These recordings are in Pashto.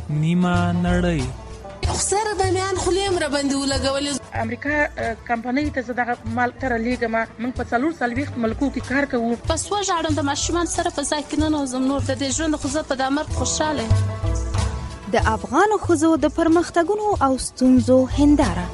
نیمه نړۍ. خسر د میان خلیم را باندې ولګولې. امریکا کمپنۍ ته زه دغه مال تر لیږم. موږ په 40 ملکو کې کار کوو. پس وژاړم د ماشومان سره په ځای کې ننوځم. نور د دې ژوند خو زه په دا مرګ خوشحاله. د افغانو ښځو د پرمختګونو او ستونزو هنداره.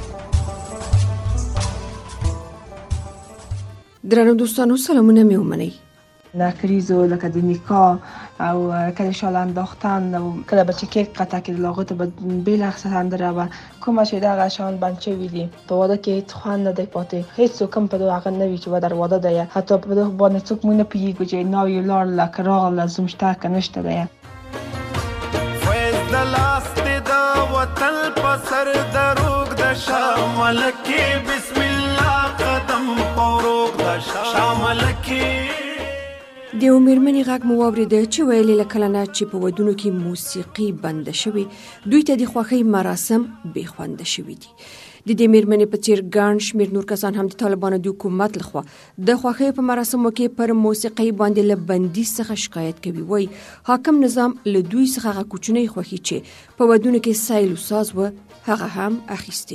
درنو دوستانو سلامونه می ومنئ. نکریزو لکه د نکاح او کله شال انداختن او کله به چې کیک قطع کېدل هغو ته به بېله سندره به کومه چې دغه شیان بند شوي دي. په واده کې هېڅ خوند نه دی پاتې. هېڅوک هم په دغه هغه نه وي چې در واده دی. حتی په دغه باندې څوک موږ نه پوهېږو چې ناوې لاړله که راغله زموږ شته که نشته دی. فیض د لاس دې د وطن په سر دروږ د شامل کې بسم الله قدم پوروږ د شامل کې. د یو مېرمنې غږ مو واورېده چې ویلې له کله نه چې په ودونو کې موسیقي بنده شوې دوی ته د خوښۍ مراسم بې خونده شوي دي. د دې مېرمنې په څېر ګڼ شمېر نور کسان هم د طالبانو د حکومت لخوا د خوښۍ په مراسمو کې پر موسیقۍ باندې له بندیز څخه شکایت کوي. وایي حاکم نظام له دوی څخه هغه کوچنۍ خوښي چې په ودونو کې سیل و ساز و هغه هم اخیستې.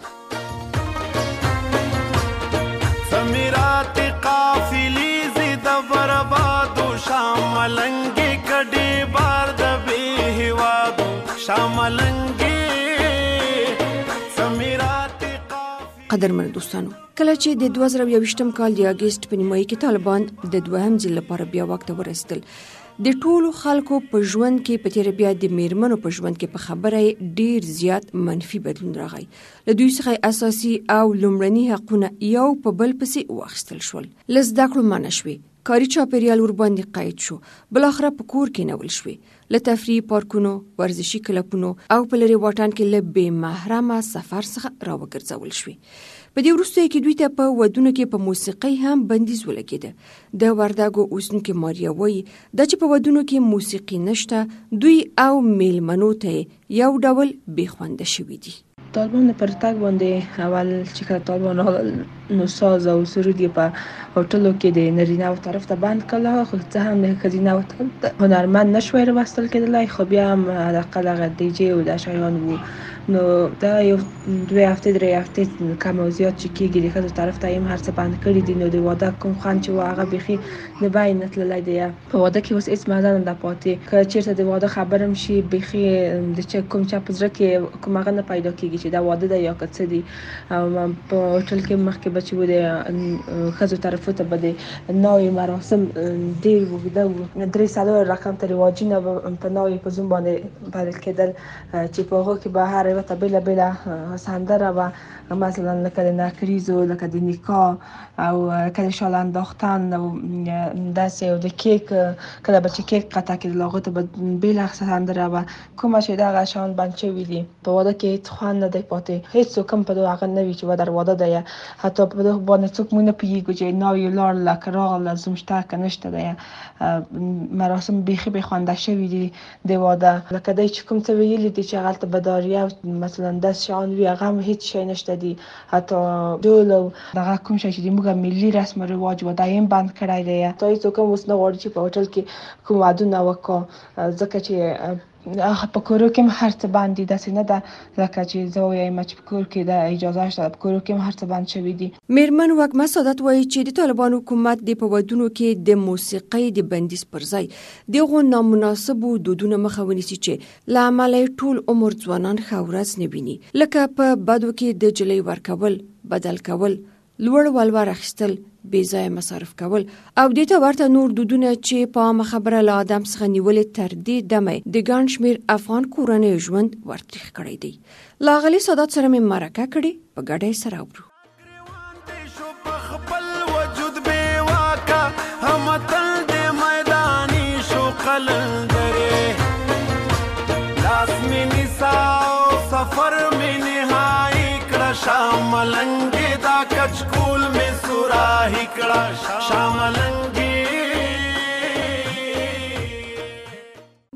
سمیرات قافلی زید بربادو شاملنگی کډی بار د به هوادو شاملنگی سمیرات قافلی. قدرمن دوستانو، کله چې د 2021م کال د اگست په نیمایي کې طالبان د دوهم ځل لپاره بیا واک ته ورسېدل، د ټولو خلکو په ژوند کې په تیر بیا د میرمنو په ژوند کې په خبره ډیر زیات منفي بدلون راغی. له دوی څخه اساسي او لومړني حقونه یو په بل پسې واخیستل شول. له زده کړو منع شوې، کاري چاپیریال ورباندې قید شو، بلاخره په کور کې نول شوې، له تفریح پارکونو، ورزشي کلبونو او په لرې واټن کې له بې محرمه سفر څخه راوګرځول شوې. په دې وروستیو کې دوی ته په ودونو کې په موسیقۍ هم بندیز ولګېده. د وردګو اوسېدونکې ماریا وایي دا چې په ودونو کې موسیقي نشته دوی او میلمنو ته یو ډول بې خونده شوي دي. طالبان پر تګ باندې اول چې کله طالبان نو ساز او سرود په هوټلو کې د نارینه و طرف ته بند کړل، خو څه هم د ښځینه و طرف ته هنرمند نشوی راوستل کېدلی، خو بیا هم حداقل هغه ډي جې او دا شیان وو. نو دا یو 2 هفتې 3 هفتې کم او زیات چې کېږي د ښځو طرف ته هم هر څه بند کړي دي. نو د واده کوم خوند چې و هغه بیخي د بیې نه تللی دی. په واده کې اوس هېڅ مزه نه ده پاتې. که چېرته د واده خبر هم شي بیخي د کوم چا په زړه کې کوم هغه نه پیدا کېږي چې دا واده دی یا که څه دي. په هوټل کې مخکې به چې و د ښځو طرفو ته به د ناوې مراسم ډېر اوږده وو. 300 رقم ته رواجونه به په ناوې په زوم باندې بدل کېدل چې په هغو کې به هر یوه ته بېله بېله سندره وه، مثلا لکه د نکریزو، لکه د نکاح او کله شال انداختن او داسې او د کیک کله به چې کیک قطع کېدل هغو ته به بېله سندره وه. کومه چې دغه شیان بند شوي دي. په واده کې هېڅ خوند نه دی پاتې. هېڅوک هم په دغه هغه نه وي چې در واده دی. حتی په دغه باندې څوک موږ نه پوهېږو چې ناوې لاړله که راغله زموږ شته که نشته دی. مراسم بیخي بې خونده شوي دي د واده. لکه دی چې کوم څه ویلي دي چې هغلته به داریه مثلا داسې شیان وي، هغه هم هېڅ شی نشته دي. حتی ډول او دغه کوم شی چې زموږ ملي رسم و رواج و دا یې هم بند کړی دی. حتی هېڅوک هم اوس نه غواړي چې په هوټل کې کوم ودونه وکړو، ځکه چې په کورو کې هم هر څه بند دي. داسې نه ده لکه چې زه ووایم چې په کور کې د اجازه شته، په کورو کې هم هر څه بند شوي دي. میرمن وږمه سعادت وایي چې د طالبانو حکومت د په ودونو کې د موسیقۍ د بندیز پر ځای دغو نامناسبو دودونو مخه ونیسي چې له امله ټول عمر ځوانان ښه ورځ نه ویني، لکه په بدو کې د جلۍ ورکول، بدل کول، لوړ ولور اخیستل، بې ځایه مصارف کول او دې ته ورته نور دودونه چې په عامه خبره له آدم څخه نیولې تر دې دمه د ګڼ شمېر افغان کورنیو ژوند ورتریخ کړی دی. له اغلې سعادت سره مې مرکه کړې، په ګډه یې سره اورو. شاملنگی دا کچکول میں سوراہی کڑا شاملنگی. په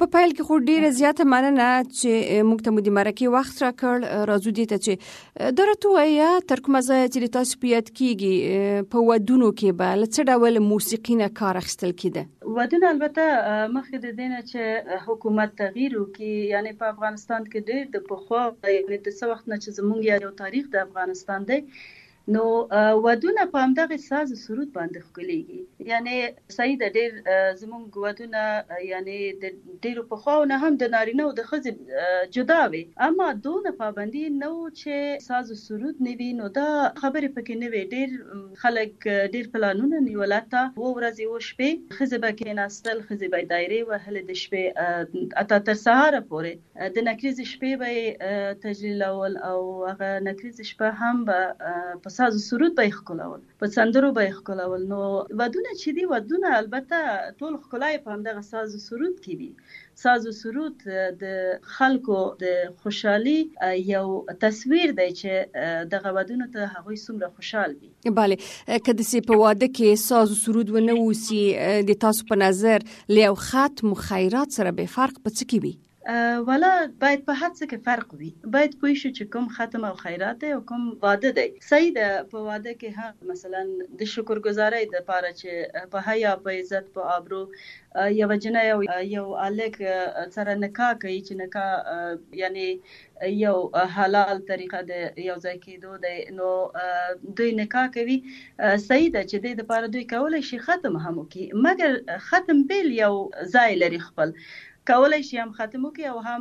په پیل کې خو ډیره زیاته مننه چې موږ ته مو د مرکې وخت راکړ. راځو دې ته چې درته وایا تر کومه ځایه چې تاسو په یاد کېږي په ودونو کې به له څه ډول موسیقي نه کار اخیستل کېده؟ ودونه البته مخکې د دې نه چې حکومت تغییر وکړي، یعنی په افغانستان کې ډېر د پخوا یعنې د څه وخت نه چې زموږ یو تاریخ د افغانستان دی، نو ودونه په همدغه ساز سرود باندې ښکليږي. یعنی صحیح ده، ډېر زموږ ودونه یعنی د ډېرو پخواونه هم د نارینه او د ښځې جدا وي، اما دونه پابندي نه و چې ساز سرود نه وي. نو دا خبرې پکې نه وي. ډېر خلک ډېر پلانونه نیول، حتی 2 ورځې و شپې ښځې به کېناستل، ښځې به دایرې وهلې د شپې حتی تر سهاره پورې. د نکریزې شپې به تجلیلول او هغه نکریزې شپه هم به په ساز سرود به ښکلول، په سندرو به ښکلول. نو ودونه چې دي، ودونه البته ټول ښکلا په همدغه ساز سرود کې وي. ساز سرود د خلکو د خوشحالي یو تصویر دی چې دغه ودونه ته هغوی څومره خوشحال وي. بله، که داسې په واده کې ساز سرود ونه اوسي، د تاسو په نظر له یو ختم و خیرات سره به فرق په څه کې وي؟ ولا باید په هر څه کې فرق وي. باید پوه شو چې کوم ختم او خیرات دی او کوم واده دی. صحیح ده، په واده کې هم مثلا د شکرګزارۍ دپاره چې په حیا، په عزت، په آبرو یو جنۍ او یو هلک سره نکاح کوي، چې نکاح یعنی یو حلال طریقه د یو ځای کېدو دی، نو دوی نکاح کوي. صحیح ده چې دې دپاره دوی کولی شي ختم هم وکړي، مګر ختم بیل یو ځای لري. خپل کولای شي هم ختم وکړي او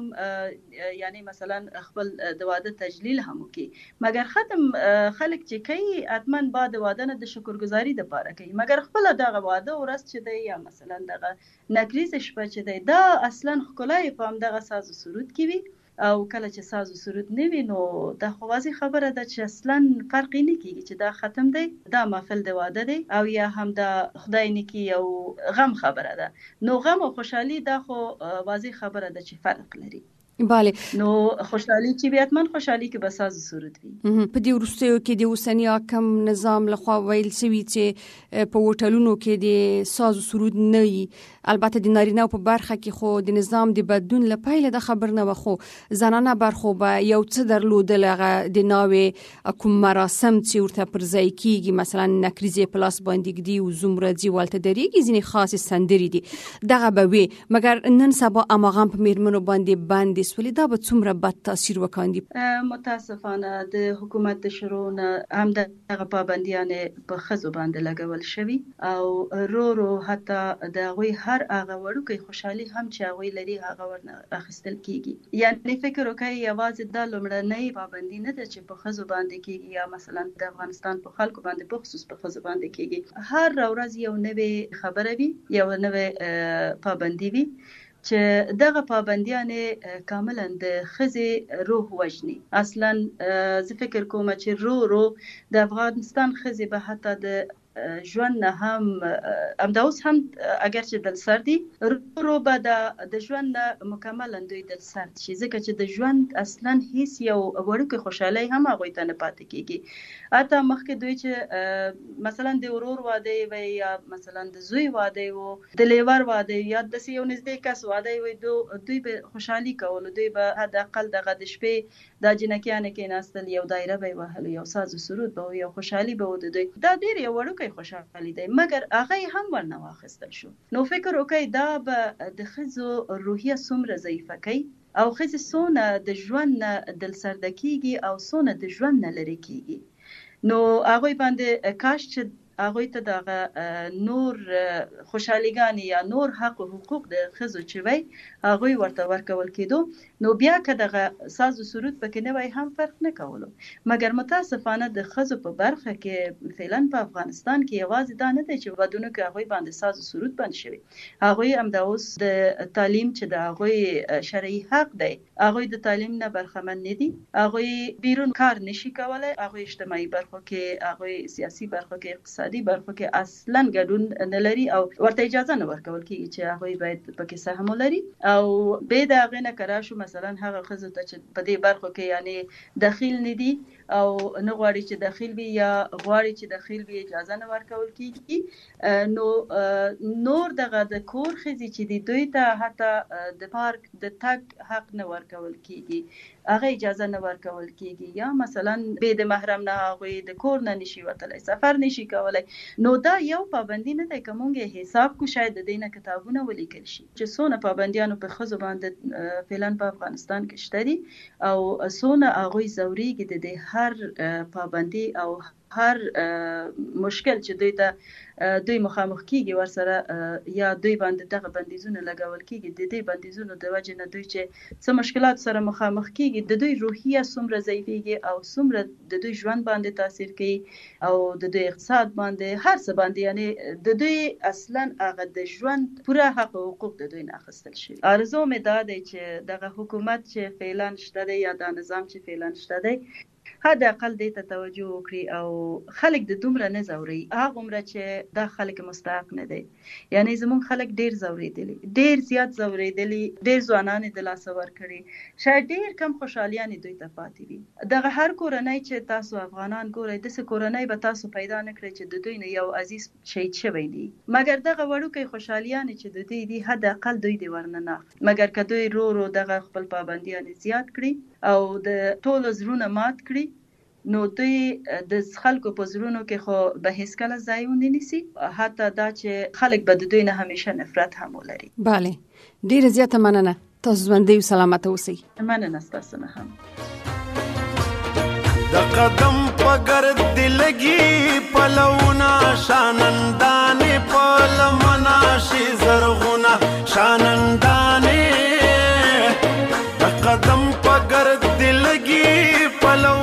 هم یعنی مثلا خپل د واده تجلیل هم وکړي. مګر ختم خلک چې کوي حتما بعد د واده نه د شکرګزاري دپاره کوي، مګر خپل دغه واده ورځ چې دی یا مثلا دغه نکریز شپه چې دی، دا اصلا ښکلا په همدغه ساز سرود کې وي. او کله چې ساز سرود نه وي، نو دا خو واضح خبره ده چې اصلا فرق نه کیږي چې دا ختم دی، دا محفل د واده دی، او یا هم دا خدای نکي او غم خبره ده. نو غم او خوشحالي دا خو واضح خبره ده چې فرق لري. بله، نو خوشحالي چې بیا حتما خوشحالي کې به ساز سرود وي. په دې وروستیو کې د اوسني حاکم نظام لخوا ویل شوي چې په هوټلونو کې د ساز سرود نه وي. البته د نارینه په برخه کې خو د نظام د بدلون له پیله د خبر نه و، خو زنانه برخو به یو څه درلودل، هغه د ناوې کوم مراسم چې ورته پر ځای کېږي، مثلا نکریزې په لاس باندې ږدي او زومره ځي والته درېږي، ځینې خاصې سندرې دي، دغه به وي. مګر نن سبا هماغه په میرمنو باندې بندي سولې، دا به څومره بد تاثیر وکاندي؟ متاسفانه د حکومت د شروع نه هم دغه پابندیانې په ښځو باندې لګول شوي، او رو رو حتی د هغوی هر هغه وړوکی خوشحالي هم چې هغوی لري هغه ورنه اخیستل کېږي. یعنې فکر وکړئ یوازې دا لومړنۍ پابندي نه ده چې په ښځو باندې کېږي، یا مثلا د افغانستان په خلکو باندې په خصوص په ښځو باندې کېږي. هر ورځ یو نوې خبره وي، یو نوې پابندي وي چې دغه پابندیانې کاملا د ښځې روح وژني. اصلا زه فکر کوم چې رو د افغانستان ښځې به حتی د ژوند نه هم همدا اوس هم اگر چې دل سر دي، رو به د ژوند نه مکملا دوی دل سرد شي، ځکه چې د ژوند اصلا هیڅ یو وړوکی خوشحالي هم هغوی ته نه پاتې کېږي. حتی مخکې دوی چې مثلا د ورور واده وي، یا مثلا د زوی واده وي، د لیور واده وي، یا داسې یو نږدې کس واده وي، دوی به خوشحالي کولو، دوی به حداقل دغه د شپې دا جنکیانې کېناستل، یو دایره به یې وهلو، یو ساز سرود به وي، یو خوشحالي به و د دوی. دا ډېر یو وړوکی خوشحالي دی، مګر هغه هم ورنه واخیستل شو. نو فکر وکړئ دا به د ښځو روحیه څومره ضعیفه کوي، او ښځې څونه د ژوند نه دلسرده کېږي او څونه د ژوند نه لرې کېږي. نو هغوی باندې کاش چې هغوی ته دغه نور خوشحالیګانې یا نور حق او حقوق د ښځو چې وی هغوی ورته ورکول کېدو، نو بیا که دغه ساز و سرود پکې نه وی هم فرق نه کولو. مګر متاسفانه د ښځو په برخه کې فعلا په افغانستان کې یوازې دا نه دی چې ودونو کې هغوی باندې ساز و سرود بند شوي، هغوی همدا اوس د تعلیم چې د هغوی شرعي حق دی، هغوی د تعلیم نه برخمن نه دي، هغوی بیرون کار نشي کولی، هغوی اجتماعي برخو کې، هغوی سیاسي برخو کې، اقتصادي برخو کې اصلا ګډون نه لري، او ورته اجازه نه ورکول کېږي چې هغوی باید پکې سهم ولري. او بې د هغې نه که راشو مثلا هغه ښځو ته چې په دې برخو کې یعنې دخیل نه دي، او نه غواړي چې داخل وي یا غواړي چې داخل وي اجازه نه ورکول کیږي. نو نور دغه د کور ښځې چې دي دوی ته حتی د پارک د تګ حق نه ورکول کیږي، هغه اجازه نه ورکول کیږي، یا مثلا به د محرم نه هغوی د کور نه نشي وتلی، سفر نشي کولی. نو دا یو پابندي نه دی که مونږ حساب کو شاید د دې نه کتابونه ولیکل شي چې څونه پابندیانو په ښځو باندې فعلا په افغانستان کې شته دي او څونه هغوی ځورېږي د دې هر پابندي او هر مشکل چې دوی مخامخ کیږي ورسره یا دوی باندې دغه بندیزونه لګول کیږي. د دې بندیزونو د وجې نه دوی چې څه مشکلات سره مخامخ کیږي، د دوی روحیه څومره ضعیفیږي او څومره د دوی ژوند باندې تاثیر کوي او د دوی اقتصاد باندې هر څه باندې، یعنی د دوی اصلا هغه د ژوند پوره حق او حقوق د دوی نه اخیستل شي. آرزو مې دا دی چې دغه حکومت چې فعلا شته دی یا دا نظام چې فعلا شته دی حد اقل دې ته توجه وکړي او خلک د دومره نه ځوري، هغومره چې دا خلک مستحق نه دی. یعنی زمونږ خلک ډیر ځورېدلي، ډیر زیات ځورېدلي، ډیر ځوانان د لاسه ورکړي، شاید ډیر کم خوشحالیانې دوی ته پاتې وي. دغه هر کورنۍ چې تاسو افغانان ګورئ، داسې کورنۍ به تاسو پیدا نه کړئ چې د دوی نه یو عزیز شهید شوی دی، مګر دغه وړوکی خوشحالیانې چې د دوی دي حد اقل دوی دې ورنه نه اخلي. مګر که دوی رو دغه خپل پابندیانې زیات کړي او د ټولو زړونه مات کړي، نو دوی د خلکو په زړونو کې خو به هیڅکله ځای ونه نیسي، حتی دا چې خلک به د دوی نه همیشه نفرت هم ولري. بله، ډیره زیاته مننه. تاسو ژوندي او سلامت اوسئ. مننه ستاسو نه هم. د قدم په ګرد دې لګي پلونه، شانندانې په لمنه شي زرغونه، شانندانې د قدم په ګرد دې لګي پلونه.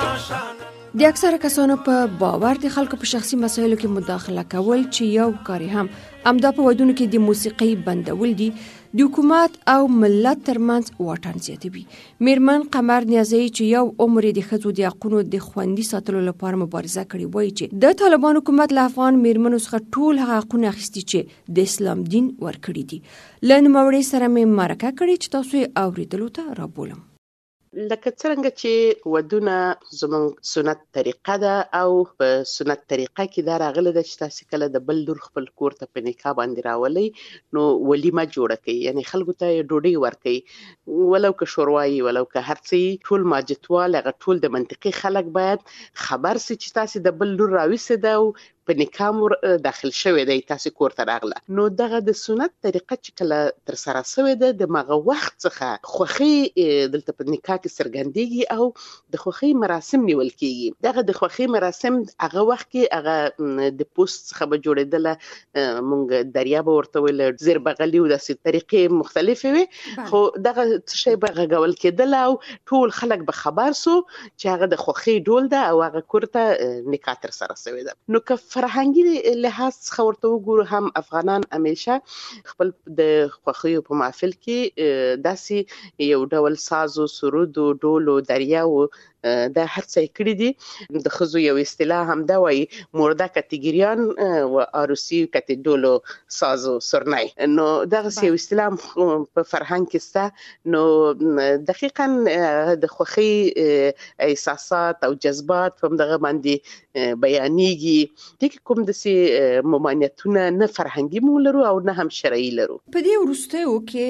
د اکثره کسانو په باور د خلکو په شخصي مسایلو کې مداخله کول چې یو کاری هم امدا په ودونو کې د موسیقي بندول دي د حکومت او ملت ترمنځ واټن زیاتوي. میرمن قمر نیازی چې یو عمر د ښځو د حقونو د خوندي ساتلو لپاره مبارزه کړې، وایي چې د طالبان حکومت له افغان میرمنو څخه ټول هغه حقونه اخیستي چې د اسلام دین ورکړي دي. له نوموړي سره مې مرکه کړې چې تاسو یې اورېدلو ته رابولم. لکه څنګه چې ودونه زموږ سنت طریقه ده او په سنت طریقه کې دا راغلی ده چې تاسو کله د بل لور خپل کور ته په نکاح باندې راولئ نو ولیمه جوړه کړئ، یعنی خلکو ته ډوډۍ ورکړئ، ولو که شوروایي ولو که هر څه، ټول ماجتوال هغه ټول د منطقي خلک باید خبر سي چې تاسو د بل لور راوستې ده او په نکاح مور داخل شوی دی، تاسو کور ته راغله. نو دغه د سنت طریقه چې کله تر سره شوی ده د مغه وخت څخه خوخي دلته په نکاح کې سرګندېږي او د خوخي مراسم نیول کیږي. دغه د خوخي مراسم هغه وخت کې هغه د پوسټ څخه به جوړېدله، مونږ دریاب ورته ویل، زیر بغلي او داسې طریقې مختلفې وي، خو دغه شی به غږول کېدل او ټول خلک به خبر سو چې هغه د خوخي ډول ده او هغه کور ته نکاح تر سره شوی ده. نو که فرهنګي لحاظ څخه ورته وګورو، هم افغانان همیشه خپل د خوښیو په محفل کې داسې یو ډول ساز او سرود او ډول او دریا او دا هر څه کړی دي. د خزو یو اصطلاح هم دا وایي مرده کاتګریان و عروسی کاتډولو سازو سرنای. نو دغه یو اصطلاح په فرهنګ کې سته. نو دقیقاً د خوښي احساسات او جذبات هم دغه باندې بیانېږي. دغه کوم د ممانعتونه نه فرهنګي مو لرو او نه هم شرعي لرو. په دې وروستیو کې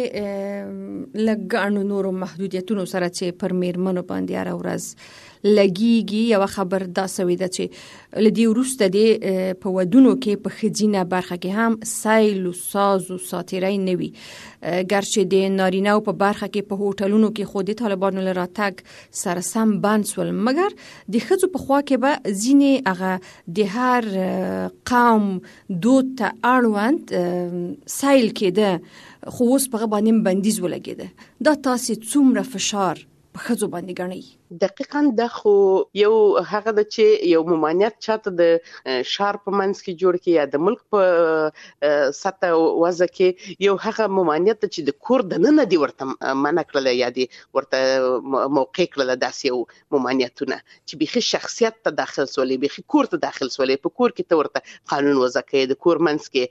لږ نورو محدودیتونو سره چې پر میرمنو باندې هر ورځ لګیږي، یو خبر دا سوي ده چې لدی وروسته دی په ودونو کې په خځینه برخه کې هم سایل او ساز او ساتیرای نوي، ګرچې د نارینه په برخه کې په هوټلونو کې خو د طالبانو لراتګ سره سم بند سول، مګر د خځو په خوا کې به ځینې هغه د هر قوم دود ته اړوند سایل کېده، خو اوس په باندې بندیز ولګېده. دا تاسو څومره فشار په خځو باندې ګڼئ؟ دقیقاً دا خو یو هغه د چې یو ممانعت چاته د شار په منځ کې جوړ کې یا د ملک په سطح وضع کې یو هغه ممانعت چې د کور د نن دی ورته منع کړل یا دی ورته موقع کړل، داسې یو ممانعتونه چې بيخي شخصیت ته داخل سولې، بيخي کور ته داخل سولې، په کور کې ته ورته قانون وضع کړي، د کور منځ کې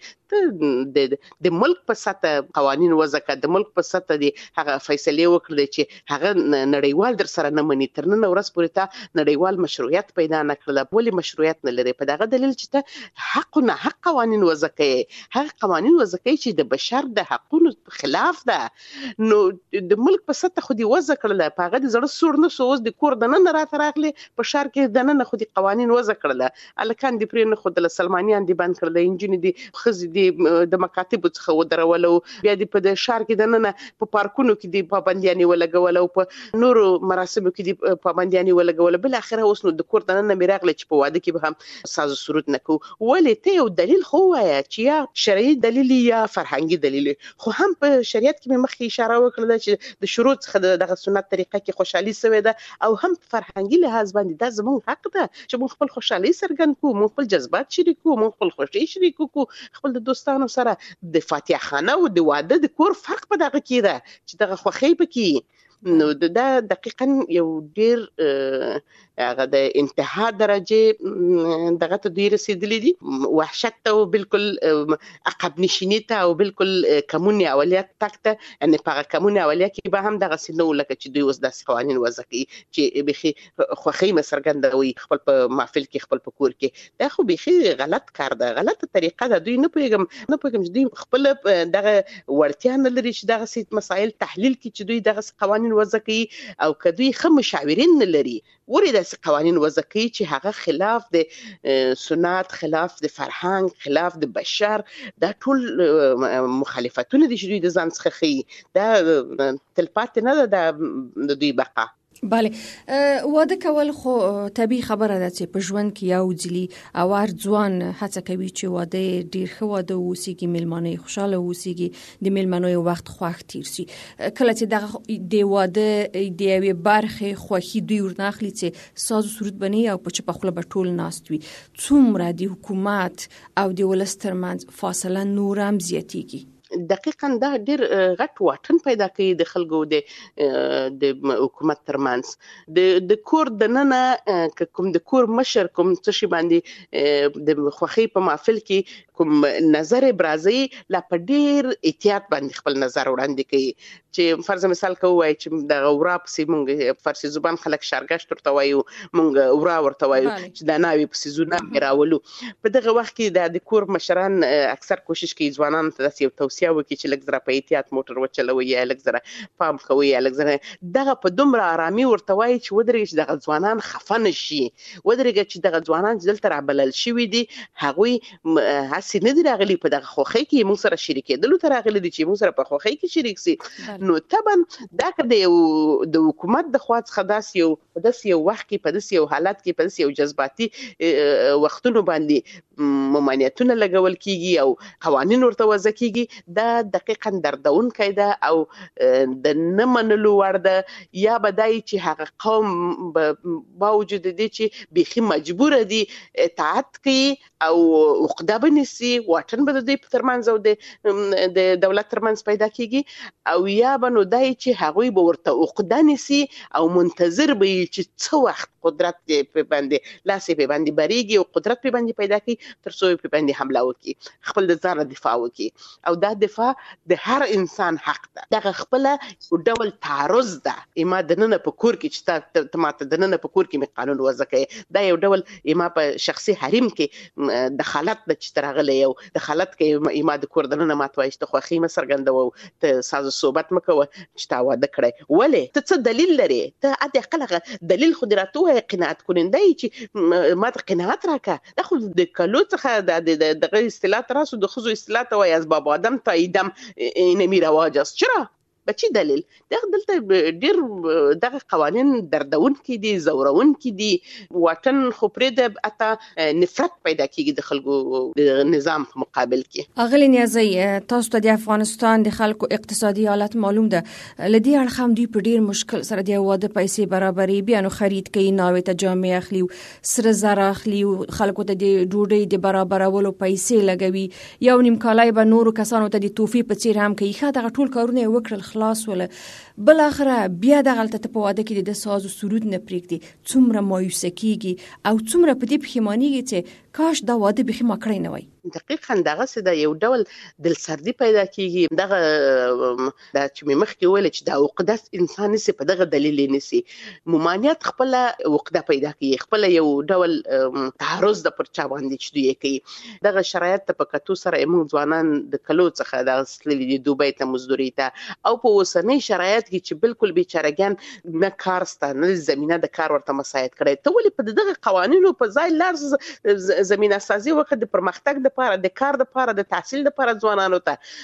د ملک په سطح قوانين وضع کړي، د ملک په سطح دی هغه فیصله وکړي چې هغه نړیوال در سره نه مني، تر نن ورځ پورې ته نړیوال مشروعیت پیدا نه کړل. ولې مشروعیت نه لري؟ په دغه دلیل چې ته حق نه حق قوانین وضع کوي، هغه قوانین وضع کوي چې د بشر د حقونو خلاف ده. نو د ملک په سطح خو دې وضع کړل، په هغه د زړه سور نه سو، اوس د کور د نن راته راغلي په شهر کې د نن خو دې قوانین وضع کړل، الکان دې پرې نه خودل، سلمانیان دې بند کړل، انجنې دې خزي دې د مکاتب څخه ودرول، بیا دې په د شهر کې د نن په پارکونو کې دې پابندیانې ولګول او په نورو مراسمو کې دې پابندیانې ولګول. بل اخره اوس نو د کور د نن میراغله چې په واده کې به هم ساز سرود نکو. ولې ته یو دلیل خو وایا چې یا شرعي دلیل یا فرهنګي دلیل، خو هم په شریعت کې مخکې اشاره وکړه چې د شروع څخه دغه سنت طریقه کې خوشحالي سوې ده، او هم فرهنګي لحاظ باندې دا زموږ حق ده چې موږ خپل خوشحالي څرګند کړو، موږ خپل جذبات شریک کړو، موږ خپل خوښي شریک کړو، خپل د دوستانو سره د فاتحه خانه او د واده د کور فرق په دغه کې ده چې دغه خوښي پکې. نو دا دقیقاً یو ډیر هغه د انتها درجه دغه ته دوی رسیدلی دي، وحشت ته او بالکل عقب نشینی ته او بالکل کمونی اولیت تک ته، یعنی په کمونی اولیت کې به هم دغه سينو لکه چې دوی اوس داسې قوانین وضع کوي چې بخي خوخي مسرګندوي خپل په محفل کې خپل په کور کې. دا خو بخي غلط کار ده، غلطه طریقه ده. دوی نه پوهیږم چې دوی خپل دغه ورتیا نه لري چې دغه سیت مسائل تحلیل کې چې دوی دغه قوانین وضع کوي، او کدوې خه مشاورین نه لري ورې داسې قوانین وضع کوي چې هغه خلاف د سنت، خلاف د فرهنګ، خلاف د بشر، دا ټول مخالفتونه دي چې دوی د ځان څخه ښیي. دا تلپاتې نه ده د دوی بقا. بله، واده کول خو طبیعي خبره ده چې په ژوند کې یو ځلی او هر ځوان هڅه کوي چې واده ډیر ښه واده وسیږي، میلمانه خوشاله وسیږي، د میلمنو وخت خوښ تیر شي. کله چې دغه د واده د یوې برخې خوښي دوی ورناخلي چې ساز او سرود بني او په چپه خوله به ټول ناست وي، څومره د حکومت او د ولس ترمنځ فاصله نور هم زیاتیږي. دقیقاً دا ډیر غټ واټن پیدا کوي د خلکو د حکومت ترمنځ. د کور د ننه کوم د کور مشر کوم څه شي باندې د خوخي په محفل کې کوم نظر ابرازي لا په ډیر احتیاط باندې خپل نظر وړاندې کوي. چې فرض مثال کوي چې د غورا په مونږ فارسی زبان خلک شارګشت ورته وایو، مونږ اورا ورته وایو چې د ناوی په سيزونه راولو. په دغه وخت کې د کور مشران اکثر کوشش کوي ځوانان ته داسې توصيه وکړي چې لږ زره په احتیاط موټر وچلوي، یا لږ زره پام کوي، یا لږ زره دغه په دومره آرامي ورته وایي چې ودرېږي چې دغه ځوانان خفه نه شي، ودرېږي چې دغه ځوانان چې دلته رابلل شوي دي هغوی هسې نه دي راغلي په دغه خوښۍ کې موږ سره شریکېدلو ته راغلي دي چې موږ سره په خوښۍ کې شریک سي. نو طبعا دا که د حکومت د خوا څخه داسې یو وخت کې په داسې یو حالت کې په داسې یو جذباتي وختونو باندې ممانعتونه لګول کیږي او قوانین ورته وضع کیږي، دا دقیقاً دردونکی ده او د نه منلو وړ ده. یا به دای چې هغه قوم باوجود دي چې بيخي مجبور دي اطاعت کوي او عقده بنسي، واټن به د دوی په ترمنځ او د دولت ترمنځ پیدا کیږي، او یا به نو دای چې هغوی به ورته عقده نسي او منتظر به چې څه وخت قدرت په باندې لاسې په باندې بریږي او قدرت په باندې پیدا کوي تر څو په باندې حمله وکړي، خپل د ځان دفاع وکړي. او دا دفاع د هر انسان حق ده. دغه خپل یو ډول تعرض ده. اما د نن په کور کې چې ته ماته د نن په کور کې می قانون وضع کوي، دا یو ډول اما په شخصي حریم کې دخالت د چترغله یو دخالت کوي، اما د کور د نن ماته وایي ته خوخي مسرګندو ته ساز صحبت مکو چې تا واده کړی. ولې ته څه دلیل لري؟ ته اته خلک دلیل خو درته قناعت کنندای چې ماته قناعت راکا. دا خو د کلو څخه د دغه اصطلاح تراسو د خزو اصطلاح ته وایي از بابا آدم تا ایدم اینمی رواج است. چرا؟ به چی دلیل؟ دلته ډیر دغه قوانین دردون کې دي، زورون کې دي، واټن خو پرې د اته نفرت پیدا کیږي د خلکو د نظام په مقابل کې. اغلی نیازی تاسو ته د افغانستان د خلکو اقتصادي حالت معلوم ده، لدی اړخ هم دوی په ډیر مشکل سره د واده پیسې برابري بیا نو خرید کوي، ناوې ته جامې اخلي، سره زر اخلي، خلکو ته د ډوډۍ د برابرولو پیسې لګوي، یو نیم کالای به نورو کسانو ته د توفی په څیر هم کوي. ښه دغه ټول کارونه وکړل خلاص ولا بل اخره بیا د غلطه په واده کې د ساز او سرود نه پریږدي، څومره مایوسه کیږي او څومره په دې پښیمانیږي چې کاش دا واده بخي ما کړی نه وای. دقیقاً دغه څه د یو ډول دلسردي پیدا کیږي. دغه د چې مخکې ویل چې د عقده انسان نسی په دغه دلیل نسی ممانعت خپل عقده پیدا کوي، خپل یو ډول تعرض د پر چا باندې چې دوی کوي. دغه شرایط په کتو سره موږ ځوانان د کلو څخه د اصلي د دوبۍ ته مزدوري ته او په اوسنۍ شرایط کې چې بالکل بیچارهګان نه کار سته نه زمينه د کار ورته مساعد کړي. ته ولې په دغه قوانینو په ځای لار زمينه سازي وکړه د پرمختګ لپاره، د کار لپاره، د تحصیل لپاره ځوانانو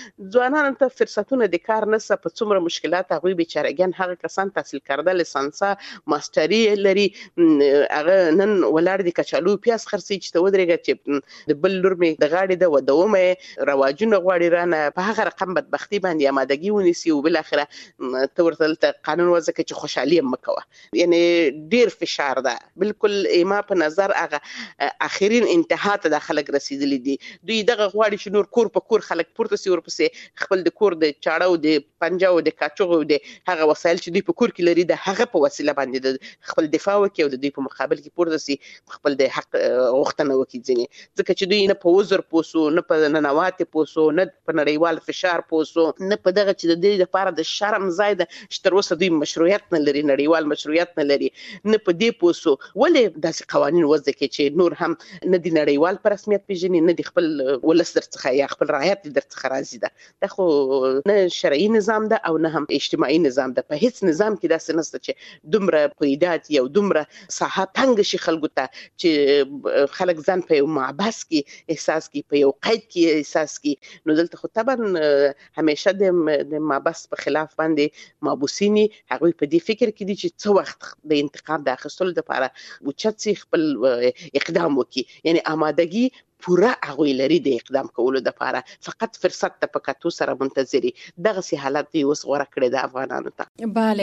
ته فرصتونه د کار نسه په څومره مشکلات هغه بیچارهګان هغه کسان تحصیل کرده لسانسا ماستری لري هغه نن ولر دي کچالو پیاس خرسي چې ته ودرېږي چې د بل لور می د غاړې د ودومه رواجونه غواړي رانه په هغه رقم بدبختی باندې آمادګي ونیسي او بل اخره ته ورته قانون وځکه چې خوشحالي مکوه. یعنی ډیر فشار ده بالکل ایما په نظر هغه اخرین انتها ته د خلک رسیدلی دي. دوی دغه غواړي چې نور کور په کور خلک پورته سي ورپسې خپل د کور د چاړو د پنجو د کاچوغو د هغه وسایل چې دوی په کور کې لري د هغه په وسیله باندې د خپل دفاع وکړي او د دوی په مقابل کې پورته سي خپل د حق غوښتنه وکړي. ځکه چې دوی نه په وزر پوسو نه په ننوات پوسو نه په نړیوال فشار پوسو نه په دغه چې د دې لپاره د شرم ځای د شتر وسه دوی مشروعیت نه لري، نړیوال مشروعیت نه لري، نه په دې پوسو ولې داسې قوانين وځکه چې نور هم نه د نړیوال پر رسمیت پیژني نه د خپل ولس درڅخه یا خپل رعایت درڅخه راځي. ده دا خو نه شرعي نظام ده او نه هم اجتماعي نظام ده. په هیڅ نظام کې داسې نشته چې دومره قیدات یا دومره ساحه تنگ شي خلکو ته چې خلک ځان په یو معبس کې احساس کی، په یو قید کې احساس کی. نو دلته خو طبعا همیشه د معبس په خلاف باندې مابوسینی هغه په دې فکر کې دي چې څو وخت د انتقام د اخیستلو لپاره اوچت سي خپل اقدام وکړي. یعنی آمادګي پورا هغه لري د اقدام کولو لپاره، فقط فرصت ته پکاتو سره منتظري. دغه سي حالت دی اوس غوړه کړی د افغانانو ته. bale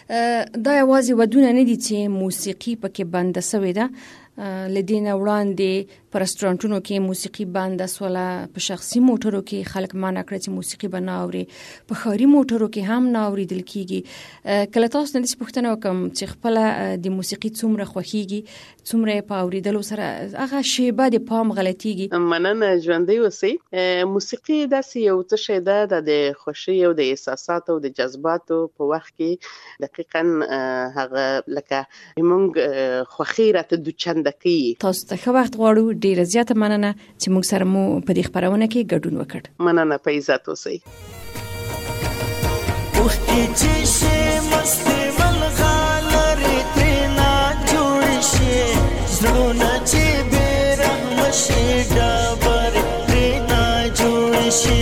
دا یوازې ودونه نه دي چې موسیقي پکې بند شوې ده. لدينا وړاندې په رستورانتونو کې موسیقي بند سوله، په شخصي موټرو کې خلک مانع کړی چې موسیقي بناوري، په ښاري موټرو کې هم ناوریدل کیږي. کله تاسو نه پوښتنه وکم چې خپل د موسیقي څومره خوښیږي، څومره په اوریدلو سره هغه شیبه د پام غلطیږي؟ مننه ژوندۍ اوسئ. موسیقي داسې یو څه شی ده د خوښۍ او د احساساتو او د جذباتو په وخت کې دقیقاً هغه لکه موږ خوښي راته دوچند دکی. تاسو ته ښه وخت غواړو. ډیره زیاته مننه چې موږ سره مو په دې خبرونه کې ګډون وکړ. مننه په عزت اوسئ. وختي چې شي مستي ملغالري ترنا جوړ شي زړونه چې بیرحم شي ډبر ترنا جوړ شي.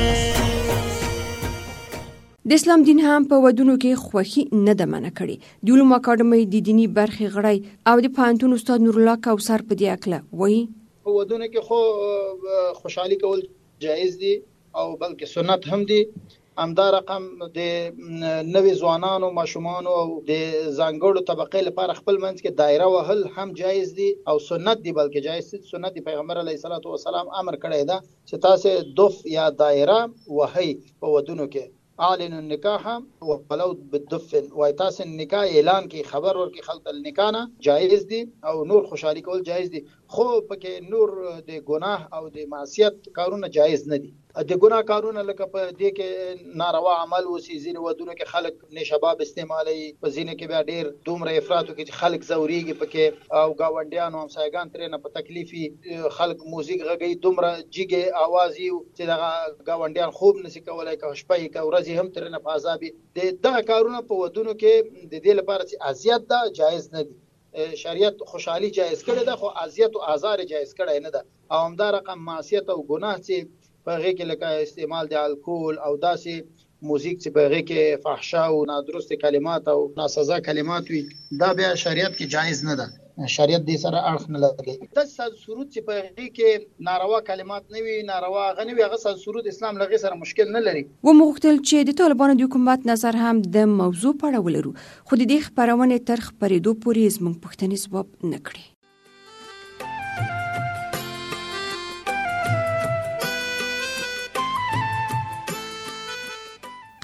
د اسلام دین هم په ودونو کې خوښي نه ده منع کړې. د علومو اکاډمۍ د دیني برخې غړی او د پوهنتون استاد نور الله کوثر په دې اړه وایي په ودونو کې خو خوشحالي کول جایز دي او بلکې سنت هم دي. همدا رقم د نوې ځوانانو ماشومانو او د ځانګړو طبقې لپاره خپل منځ کې دایره وهل هم جایز دي او سنت دي، بلکې جایز دي. سنت دی پیغمبر علیه الصلاۃ والسلام امر کړی دا چې تاسو دف یا دایره وهي په ودونو کې. اعلن النکاح ولو بالدف، وای تاسو نکاح اعلان کی خبر ورکی خلق النکاح نه جایز دي او نور خوشحالي کول جایز دي. خو پکې نور د ګناه او د معصیت کارونه جایز نه دي. د ګناه کارونه لکه په دې کې ناروا عمل وسی، ځینې ودونو کې خلک نشباب استعمالي، په ځینې کې بیا ډیر دومره افراط کې خلک زوريږي پکې او گاونډیانو همسایگان ترې نه په تکلیفي خلک موزیک غږی دومره جګه आवाज یو چې دا گاونډیان خوب نسی کولای، که شپه کې ورځي هم ترې نه په عذاب دي. دا کارونه په ودونو کې د دې لپاره چې اذیت ده جایز نه دي. شریعت خوشحالي جایز کړی ده خو اذیت او آزار جایز کړی نه ده. او همدا رقم معصیت او ګناه چې په هغه کې لکه استعمال د الکول او داسې موزیک چې په هغه کې فحشا او نادرست کلمات او ناسزا کلمات وي، دا بیا شریعت کې جایز نه ده. شریعت دې سره اړخ نه لګي. د سانسورت چې په هغه کې ناروا کلمات نه وي، ناروا غنوي، هغه سانسورت اسلام لغې سره مشکل نه لري. و مغتل چې د طالبانو د حکومت نظر هم د موضوع په اړه ولرو، خو د دې خبرونه تر خبرېدو پورې زموږ پوښتنې ځواب نه کړي.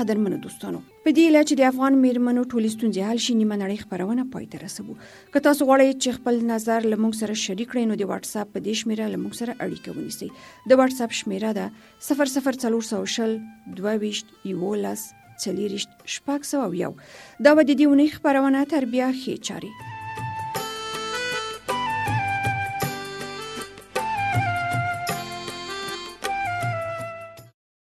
قدرمنو دوستانو په دې اله چې د افغان میرمنو ټولې ستونزې حل شي نیمه نړۍ خپرونه پای ته رسوو. که تاسو غواړئ چې خپل نظر له موږ سره شریک کړئ نو د واتس اپ په دې شمیره له موږ سره اړیکه ونیسئ. د واتس اپ شمیره ده 00420 22 11 40 601. دا و د دې اونۍ خپرونه تر بیا ښې چارې.